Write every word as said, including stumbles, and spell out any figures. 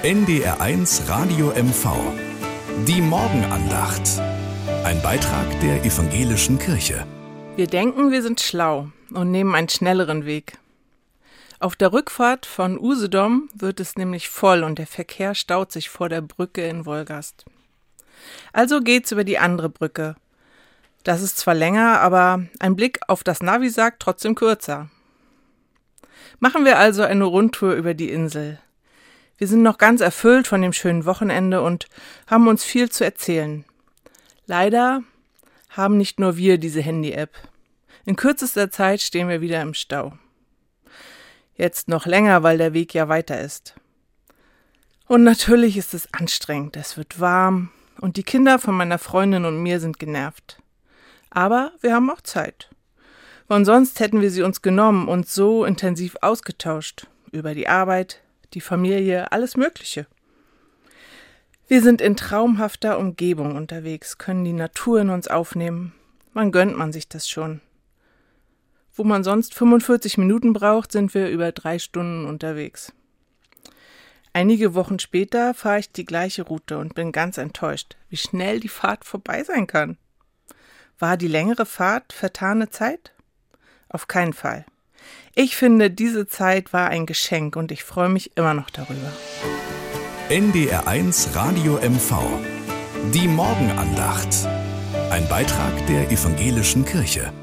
N D R eins Radio M V. Die Morgenandacht. Ein Beitrag der Evangelischen Kirche. Wir denken, wir sind schlau und nehmen einen schnelleren Weg. Auf der Rückfahrt von Usedom wird es nämlich voll und der Verkehr staut sich vor der Brücke in Wolgast. Also geht's über die andere Brücke. Das ist zwar länger, aber ein Blick auf das Navi sagt trotzdem kürzer. Machen wir also eine Rundtour über die Insel. Wir sind noch ganz erfüllt von dem schönen Wochenende und haben uns viel zu erzählen. Leider haben nicht nur wir diese Handy-App. In kürzester Zeit stehen wir wieder im Stau. Jetzt noch länger, weil der Weg ja weiter ist. Und natürlich ist es anstrengend, es wird warm und die Kinder von meiner Freundin und mir sind genervt. Aber wir haben auch Zeit. Von sonst hätten wir sie uns genommen und so intensiv ausgetauscht. Über die Arbeit, die Familie, alles Mögliche. Wir sind in traumhafter Umgebung unterwegs, können die Natur in uns aufnehmen. Wann gönnt man sich das schon? Wo man sonst fünfundvierzig Minuten braucht, sind wir über drei Stunden unterwegs. Einige Wochen später fahre ich die gleiche Route und bin ganz enttäuscht, wie schnell die Fahrt vorbei sein kann. War die längere Fahrt vertane Zeit? Auf keinen Fall. Ich finde, diese Zeit war ein Geschenk und ich freue mich immer noch darüber. N D R eins Radio M V. Die Morgenandacht. Ein Beitrag der Evangelischen Kirche.